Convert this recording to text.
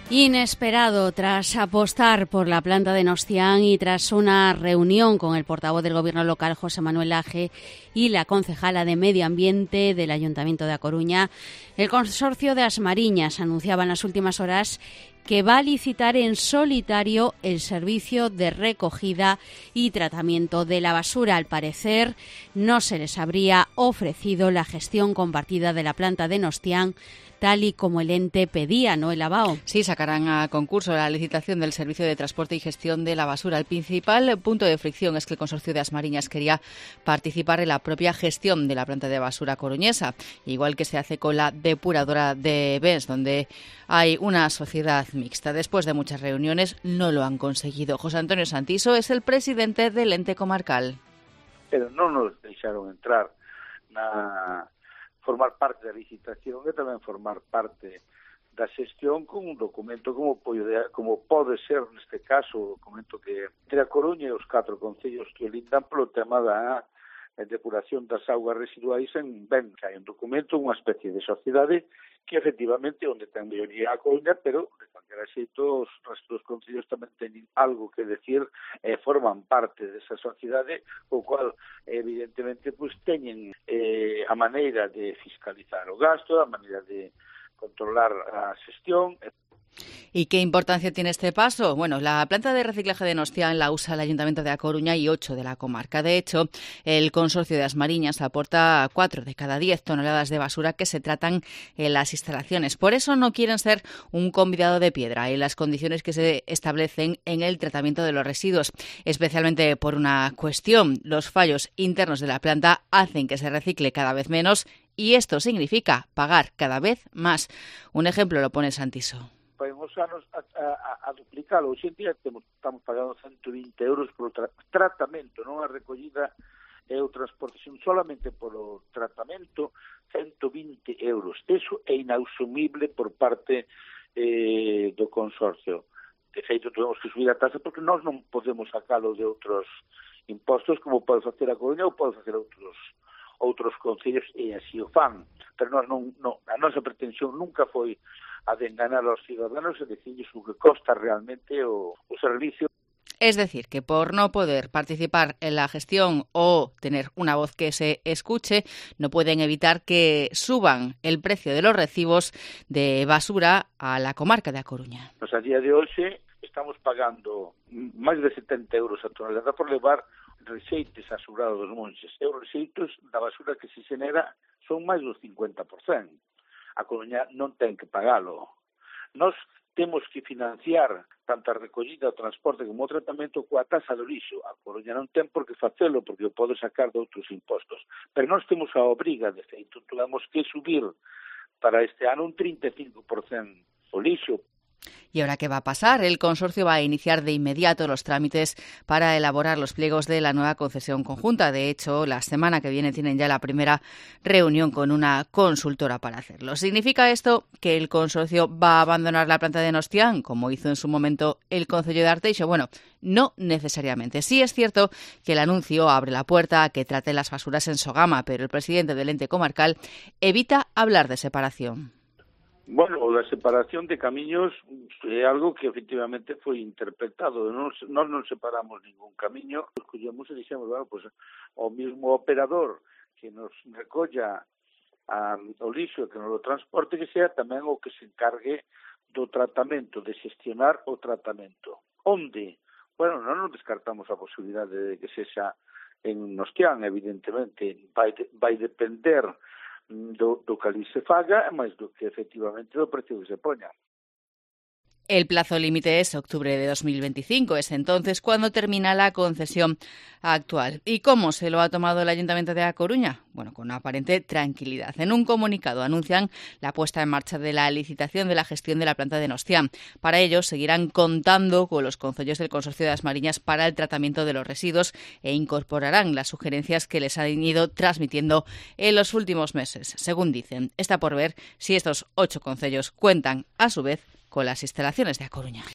Inesperado, tras apostar por la planta de Nostián y tras una reunión con el portavoz del Gobierno local, José Manuel Laje, y la concejala de Medio Ambiente del Ayuntamiento de A Coruña, el consorcio de As Mariñas anunciaba en las últimas horas que va a licitar en solitario el servicio de recogida y tratamiento de la basura. Al parecer, no se les habría ofrecido la gestión compartida de la planta de Nostián, tal y como el ente pedía, ¿no, Elabao? Sí, sacarán a concurso la licitación del servicio de transporte y gestión de la basura. El principal punto de fricción es que el consorcio de As Mariñas quería participar en la propia gestión de la planta de basura coruñesa, igual que se hace con la depuradora de Bens, donde hay una sociedad mixta. Después de muchas reuniones no lo han conseguido. José Antonio Santiso es el presidente del ente comarcal. Pero non nos deixaron entrar na formar parte da licitación e tamén formar parte da xestión con un documento como pode ser neste caso o documento que entre a Coruña e os 4 concellos que lindan polo tema da depuración das augas residuais en Ben, que hai un documento, unha especie de sociedade que efectivamente onde ten maioría a Coruña, pero de calquera xeito os restos dos concellos tamén teñen algo que decir, forman parte desa sociedade, o cual evidentemente pues teñen a maneira de fiscalizar o gasto, a maneira de controlar a xestión. ¿Y qué importancia tiene este paso? Bueno, la planta de reciclaje de Nostián la usa el Ayuntamiento de A Coruña y 8 de la comarca. De hecho, el consorcio de As Mariñas aporta 4 de cada 10 toneladas de basura que se tratan en las instalaciones. Por eso no quieren ser un convidado de piedra en las condiciones que se establecen en el tratamiento de los residuos, especialmente por una cuestión. Los fallos internos de la planta hacen que se recicle cada vez menos y esto significa pagar cada vez más. Un ejemplo lo pone Santiso. En uns anos a duplicalo. Hoxe en día estamos pagando 120 euros por tratamento, non a recollida e o transporte, sino solamente polo tratamento, 120 euros. Eso é inasumible por parte do consorcio. De feito, tuvemos que subir a tasa porque nós non podemos sacalo de outros impostos como pode facer a Coruña ou pode facer outros concellos e así o fan. Pero nós non, a nosa pretensión nunca foi a de enganar aos ciudadanos e decirles o que costa realmente o servicio. Es decir, que por no poder participar en la gestión o tener una voz que se escuche, no pueden evitar que suban el precio de los recibos de basura a la comarca de A Coruña. Pues a día de hoxe estamos pagando máis de 70 euros a tonelada por levar rexeites asurados dos montes. E os rexeitos da basura que se xenera son máis do 50%. A Coruña non ten que pagalo. Nós temos que financiar tanto a recollida, o transporte como o tratamento coa taxa do lixo. A Coruña non ten por que facelo porque o pode sacar de outros impostos. Pero nós temos a obriga, de feito, tuvemos que subir para este ano un 35% o lixo. ¿Y ahora qué va a pasar? El consorcio va a iniciar de inmediato los trámites para elaborar los pliegos de la nueva concesión conjunta. De hecho, la semana que viene tienen ya la primera reunión con una consultora para hacerlo. ¿Significa esto que el consorcio va a abandonar la planta de Nostián, como hizo en su momento el concello de Arteixo? Bueno, no necesariamente. Sí es cierto que el anuncio abre la puerta a que trate las basuras en Sogama, pero el presidente del ente comarcal evita hablar de separación. Bueno, a separación de camiños é algo que efectivamente foi interpretado. Nós non separamos ningún camiño, escollemos e dixemos, bueno, pues, o mismo operador que nos recolla o lixo, que nos lo transporte, que sea tamén o que se encargue do tratamento, de xestionar o tratamento. Onde? Bueno, non nos descartamos a posibilidade de que sexa en Nostián, evidentemente. Vai depender do que ali se faga, máis do que efectivamente do precio que se poña. El plazo límite es octubre de 2025, es entonces cuando termina la concesión actual. ¿Y cómo se lo ha tomado el Ayuntamiento de A Coruña? Bueno, con aparente tranquilidad. En un comunicado anuncian la puesta en marcha de la licitación de la gestión de la planta de Nostián. Para ello, seguirán contando con los concellos del Consorcio de As Mariñas para el tratamiento de los residuos e incorporarán las sugerencias que les han ido transmitiendo en los últimos meses. Según dicen, está por ver si estos 8 concellos cuentan, a su vez, con las instalaciones de A Coruña.